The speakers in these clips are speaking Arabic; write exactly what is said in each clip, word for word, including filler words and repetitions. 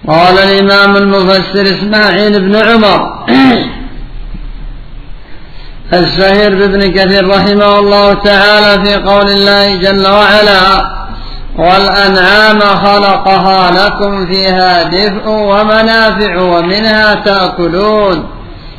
قال الإمام المفسر إسماعيل بن عمر الشهير بابن كثير رحمه الله تعالى في قول الله جل وعلا: والأنعام خلقها لكم فيها دفء ومنافع ومنها تأكلون.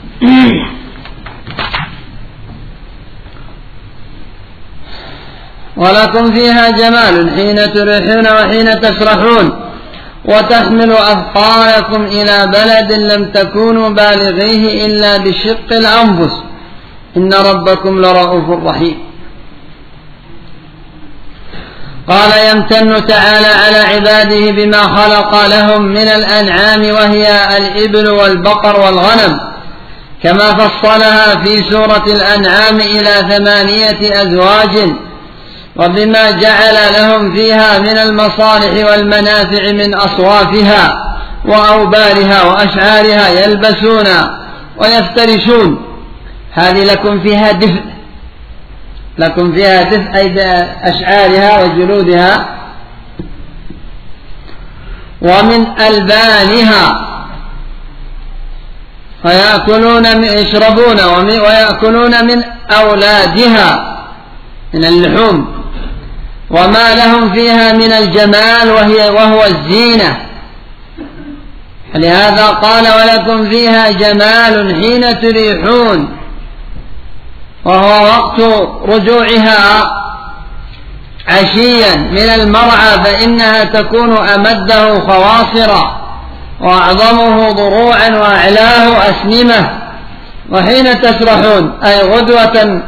ولكم فيها جمال حين تريحون وحين تسرحون، وتحمل أثقالكم إلى بلد لم تكونوا بالغيه إلا بشق الأنفس إن ربكم لرؤوف رحيم. قال: يمتن تعالى على عباده بما خلق لهم من الأنعام وهي الإبل والبقر والغنم، كما فصلها في سورة الأنعام إلى ثمانية أزواج، وبما جعل لهم فيها من المصالح والمنافع من أصوافها وأوبارها وأشعارها يلبسون ويفترشون. هذه لكم فيها دفء، لكم فيها دفء أي أشعارها وجلودها، ومن ألبانها، ويأكلون يشربون ويأكلون من أولادها من اللحوم، وما لهم فيها من الجمال وهي وهو الزينة. لهذا قال: ولكم فيها جمال حين تريحون، وهو وقت رجوعها عشيا من المرعى، فإنها تكون أمده خواصرا وأعظمه ضروعا وأعلاه أسنمة. وحين تسرحون أي غدوة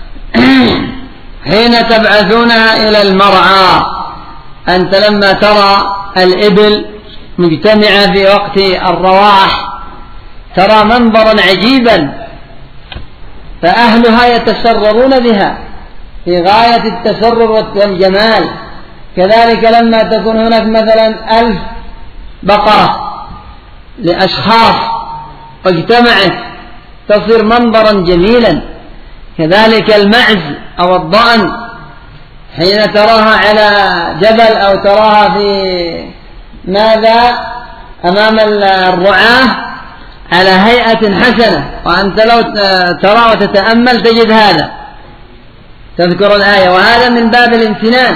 حين تبعثونها إلى المرعى. أنت لما ترى الإبل مجتمعة في وقت الرواح ترى منظرا عجيبا، فأهلها يتسررون بها في غاية التسرر والجمال. كذلك لما تكون هناك مثلا ألف بقرة لأشخاص واجتمعت تصير منظرا جميلا. كذلك المعز أو الضأن حين تراها على جبل أو تراها في ماذا أمام الرعاة على هيئة حسنة، وأنت لو ترى وتتأمل تجد هذا، تذكر الآية. وهذا من باب الامتنان،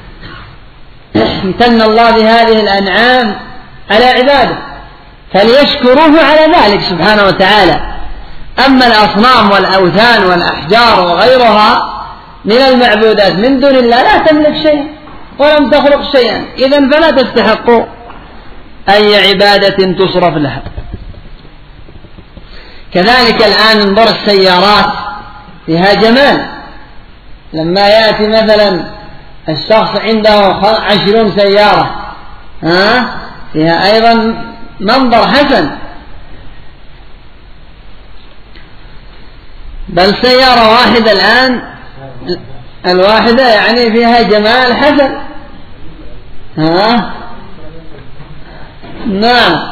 امتن الله بهذه الأنعام على عباده فليشكروه على ذلك سبحانه وتعالى. أما الأصنام والأوثان والأحجار وغيرها من المعبودات من دون الله لا تملك شيئا ولم تخلق شيئا، إذن فلا تستحق أي عبادة تصرف لها. كذلك الآن انظر السيارات فيها جمال، لما يأتي مثلا الشخص عنده عشرون سيارة ها فيها أيضا منظر حسن، بل سيارة واحدة الآن الواحدة يعني فيها جمال حسن. ها نعم،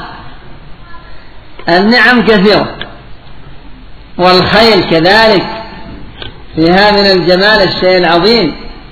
النعم كثيرة، والخيل كذلك فيها من الجمال الشيء العظيم.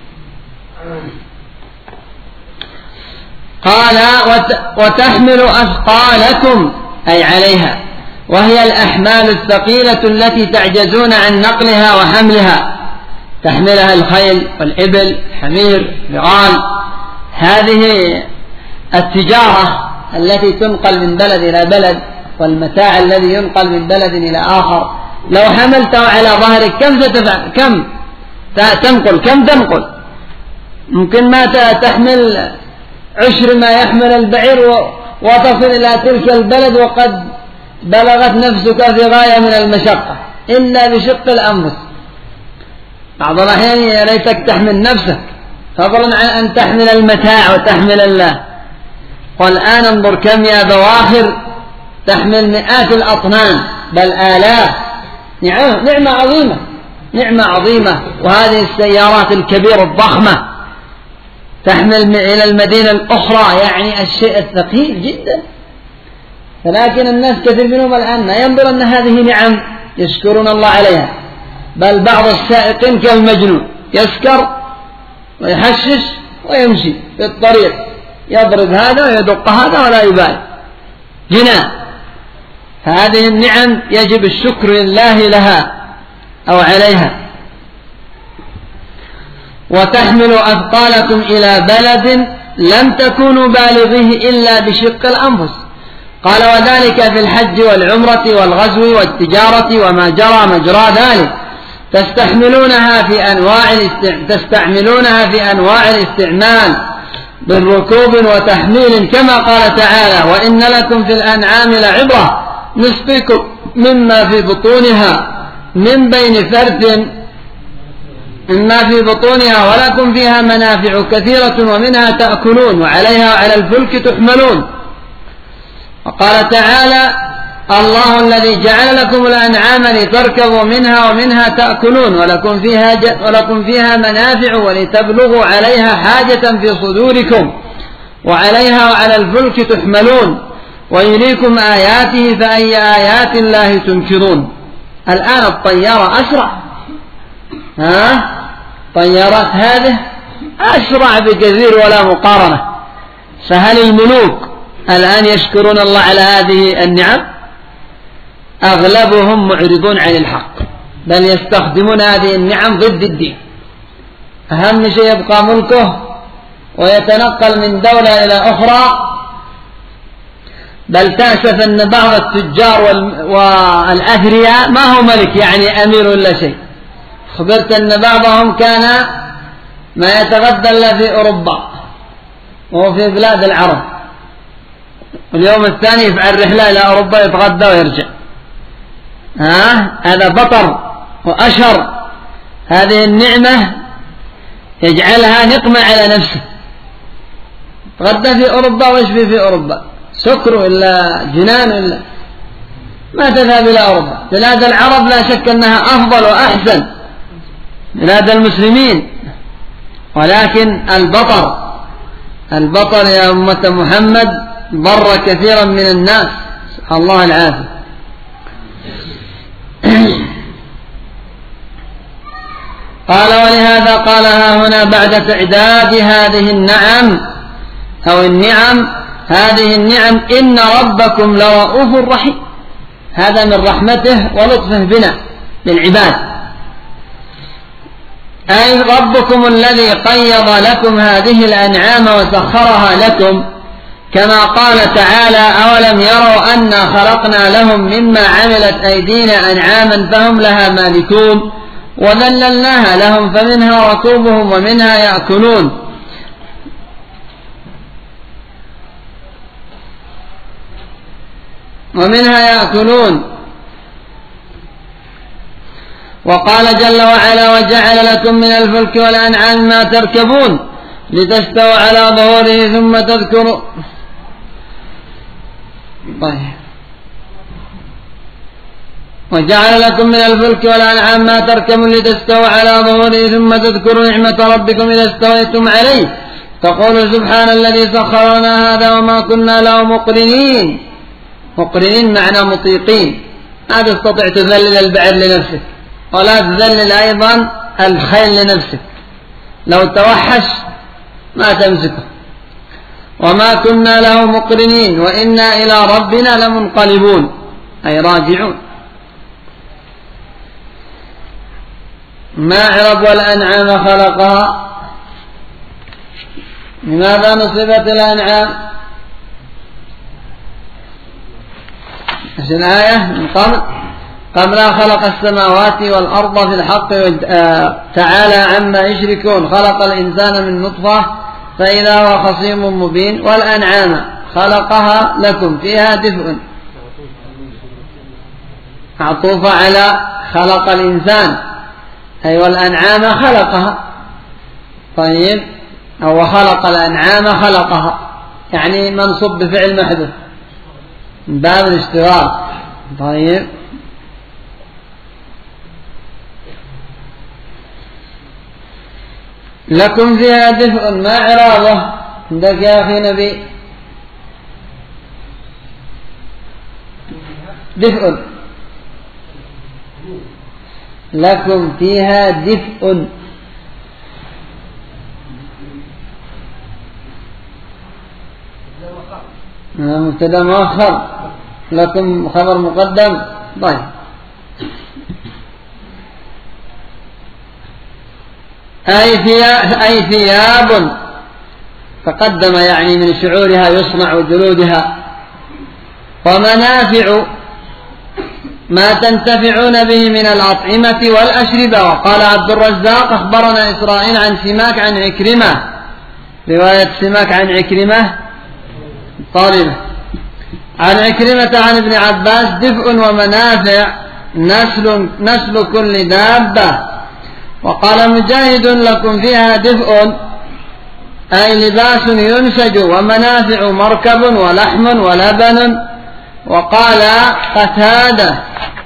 قال: وتحمل أثقالكم أي عليها، وهي الأحمال الثقيلة التي تعجزون عن نقلها وحملها، تحملها الخيل والإبل حمير بغال. هذه التجارة التي تنقل من بلد إلى بلد والمتاع الذي ينقل من بلد إلى آخر، لو حملته على ظهرك كم ستفعل؟ كم تنقل؟ كم تنقل؟ ممكن ما تحمل عشر ما يحمل البعير وتصل إلى تلك البلد وقد بلغت نفسك في غاية من المشقة إلا بشق الأنفس. بعض الأحيان يا ليتك تحمل نفسك فضلا عن أن تحمل المتاع وتحمل الله. والآن انظر كم يا بواخر تحمل مئات الأطنان بل آلاف. نعمة عظيمة، نعمة عظيمة. وهذه السيارات الكبيرة الضخمة تحمل إلى المدينة الأخرى، يعني الشيء الثقيل جدا. ولكن الناس كثير منهم الآن ما ينظر أن هذه نعم يشكرون الله عليها، بل بعض السائقين كالمجنون يسكر ويحشش ويمشي في الطريق، يضرب هذا ويدق هذا ولا يبالي. جنان. فهذه النعم يجب الشكر لله لها أو عليها. وتحمل أثقالكم إلى بلد لم تكونوا بالغيه إلا بشق الأنفس. قال وذلك في الحج والعمرة والغزو والتجارة وما جرى مجرى ذلك. تستحملونها في أنواع تستعملونها في أنواع الاستعمال بالركوب وتحميل كما قال تعالى وإن لكم في الأنعام لعبرة نسقيكم مما في بطونها من بين فرث مما في بطونها ولكم فيها منافع كثيرة ومنها تأكلون وعليها وعلى الفلك تحملون. وقال تعالى الله الذي جعل لكم الأنعام لتركبوا منها ومنها تأكلون ولكم فيها, ولكم فيها منافع ولتبلغوا عليها حاجة في صدوركم وعليها وعلى الفلك تحملون ويريكم آياته فأي آيات الله تنكرون. الآن الطيارة أسرع، ها طيارات هذه أسرع بكثير ولا مقارنة. فهل الملوك الآن يشكرون الله على هذه النعم؟ أغلبهم معرضون عن الحق، بل يستخدمون هذه النعم ضد الدين. أهم شيء يبقى ملكه ويتنقل من دولة إلى أخرى. بل تأسف أن بعض التجار والأثرياء ما هو ملك يعني أمير ولا شيء. خبرت أن بعضهم كان ما يتغدى إلا في أوروبا وفي بلاد العرب، اليوم الثاني يفعل رحلة إلى أوروبا يتغدى ويرجع. ها هذا بطر وأشر. هذه النعمة يجعلها نقمة على نفسه. تغدى في أوروبا ويشفي في أوروبا، سكر إلا جنان إلا ما تذهب إلى أوروبا. بلاد العرب لا شك أنها أفضل وأحسن بلاد المسلمين، ولكن البطر البطر يا أمة محمد ضر كثيرا من الناس، سبحان الله العافية. قال ولهذا قالها هنا بعد تعداد هذه النعم أو النعم هذه النعم إن ربكم لرؤوف رحيم. هذا من رحمته ولطفه بنا بالعباد، أي ربكم الذي قيض لكم هذه الأنعام وسخرها لكم، كما قال تعالى أولم يروا أنا خلقنا لهم مما عملت أيدينا أنعاما فهم لها مالكون وذللناها لهم فمنها ركوبهم ومنها يأكلون. ومنها يأكلون. وقال جل وعلا وجعل لكم من الفلك والأنعام ما تركبون لتستووا على ظهوره ثم تذكروا. طيب. وجعل لكم من الفلك والأنعام ما تركبون لتستووا على ظهوره ثم تذكروا نعمة ربكم إذا استويتم عليه تقولوا سبحان الذي سخر لنا هذا وما كنا له مقرنين. مقرنين معنى مطيقين، ما تستطيع تذلل البعر لنفسك ولا تذلل أيضا الخيل لنفسك، لو توحش ما تمسكه. وما كنا له مقرنين وإنا إلى ربنا لمنقلبون أي راجعون. ما عرب والأنعام خلقها. لماذا نصبت الأنعام؟ في الآية من قبل قبلها خلق السماوات والأرض في الحق تعالى عما يشركون. خلق الإنسان من نطفة فإذا هو خصيم مبين. والأنعام خلقها لكم فيها دفء، معطوفة على خلق الإنسان أي والأنعام خلقها. طيب أو خلق الأنعام خلقها يعني منصوب بفعل محذوف من باب الاشتغال. طيب لكم فيها دفء ما عراضه عندك يا أخي نبي؟ دفء لكم فيها دفء. مبتدا مؤخر لكم خبر مقدم. طيب أي ثياب, أي ثياب تقدم يعني من شعورها يصنع جلودها، ومنافع ما تنتفعون به من الأطعمة والأشربة. وقال عبد الرزاق أخبرنا إسرائيل عن سماك عن عكرمة، رواية سماك عن عكرمة طالبة عن عكرمة عن ابن عباس دفء ومنافع نسل, نسل كل دابة. وقال مجاهد لكم فيها دفء أي لباس ينسج، ومنافع مركب ولحم ولبن. وقال قتادة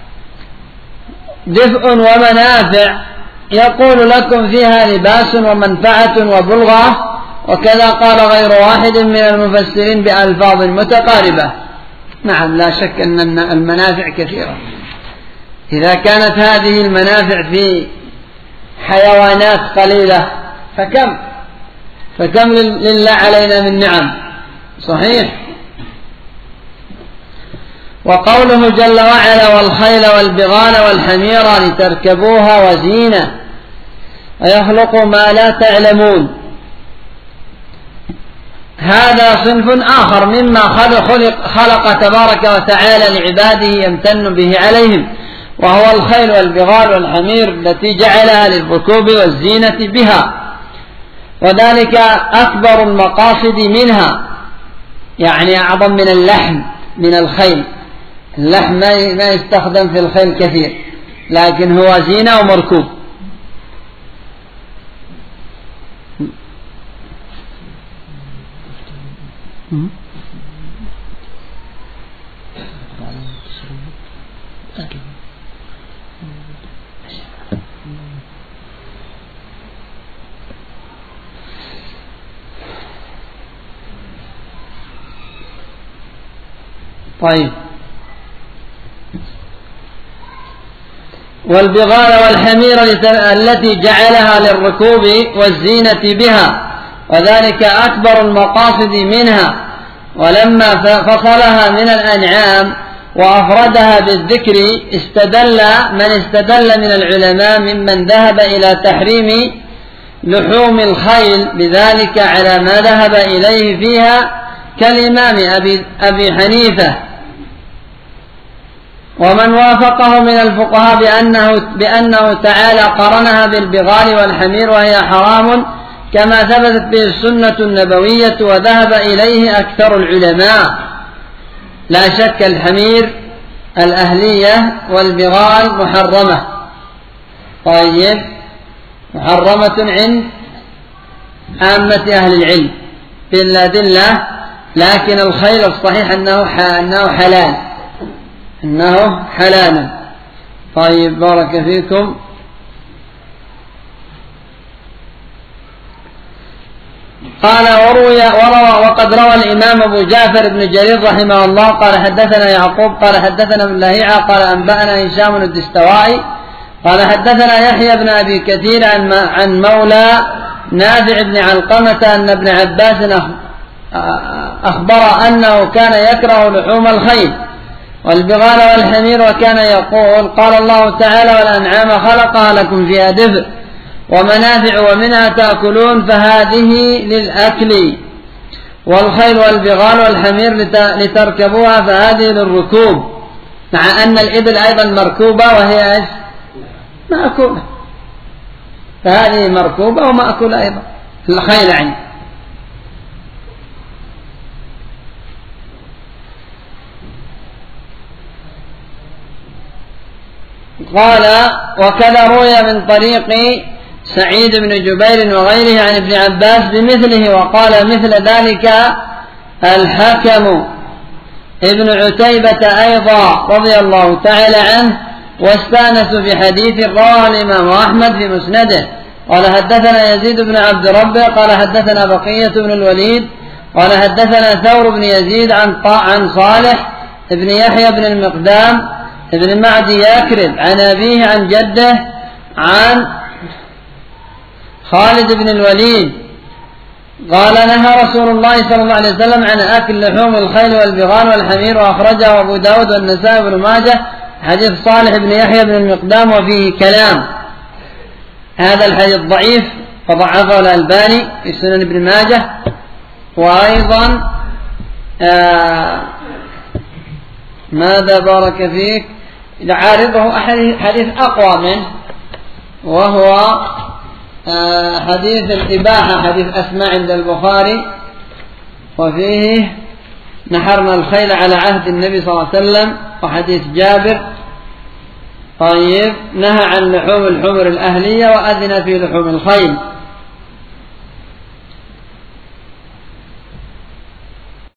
دفء ومنافع يقول لكم فيها لباس ومنفعة وبلغة، وكذا قال غير واحد من المفسرين بألفاظ متقاربة. نعم لا شك أن المنافع كثيرة. إذا كانت هذه المنافع في حيوانات قليلة فكم فكم لله علينا من نعم. صحيح. وقوله جل وعلا والخيل والبغال والحمير لتركبوها وزينة ويخلق ما لا تعلمون، هذا صنف آخر مما خلق, خلق تبارك وتعالى لعباده يمتن به عليهم، وهو الخيل والبغال والحمير التي جعلها للركوب والزينة بها، وذلك أكبر المقاصد منها، يعني أعظم من اللحم من الخيل. اللحم ما يستخدم في الخيل كثير، لكن هو زينة ومركوب. طيب. والبغال والحمير التي جعلها للركوب والزينة بها، وذلك أكبر المقاصد منها. ولما فصلها من الأنعام وأفردها بالذكر استدل من استدل من العلماء ممن ذهب إلى تحريم لحوم الخيل بذلك على ما ذهب إليه فيها كالإمام أبي, أبي حنيفة ومن وافقه من الفقهاء بأنه, بأنه تعالى قرنها بالبغال والحمير وهي حرام كما ثبتت به السنة النبوية وذهب إليه أكثر العلماء. لا شك الحمير الأهلية والبغال محرمة. طيب محرمة عند عامة أهل العلم بالأدلة، لكن الخيل الصحيح أنه أنه حلال أنه حلال. طيب بارك فيكم. قال وروي وروى وقد روى الإمام أبو جعفر بن جرير رحمه الله قال حدثنا يعقوب قال حدثنا ابن لهيعة قال أنبأنا هشام الدستوائي قال حدثنا يحيى بن أبي كثير عن عن مولى نافع بن علقمة أن ابن عباس أخبر أنه كان يكره لحوم الخيل والبغال والحمير، وكان يقول قال الله تعالى والأنعام خلقها لكم فيها دفء ومنافع ومنها تأكلون فهذه للأكل، والخيل والبغال والحمير لتركبوها فهذه للركوب، مع أن الإبل أيضا مركوبة وهي إيش؟ مأكولة، فهذه مركوبة ومأكولة أيضا الخيل عنه. قال وكذا روي من طريق سعيد بن جبير وغيره عن ابن عباس بمثله، وقال مثل ذلك الحكم ابن عتيبة أيضا رضي الله تعالى عنه، واستانسوا بحديث رواه الإمام أحمد في مسنده. قال حدثنا يزيد بن عبد ربه قال حدثنا بقية بن الوليد قال حدثنا ثور بن يزيد عن عن صالح ابن يحيى بن المقدام ابن معدي يكرب عن أبيه عن جده عن خالد بن الوليد قال نهى رسول الله صلى الله عليه وسلم عن أكل لحوم الخيل والبغال والحمير، وأخرجه أبو داود والنسائي بن ماجه حديث صالح بن يحيى بن المقدام وفيه كلام. هذا الحديث ضعيف فضعفه الألباني في سنن ابن ماجه. وأيضا آه ماذا بارك فيك يعارضه حديث أقوى منه، وهو آه حديث الإباحة، حديث أسماء عند البخاري، وفيه نحرنا الخيل على عهد النبي صلى الله عليه وسلم، وحديث جابر. طيب، نهى عن لحوم الحمر الأهلية وأذن في لحوم الخيل.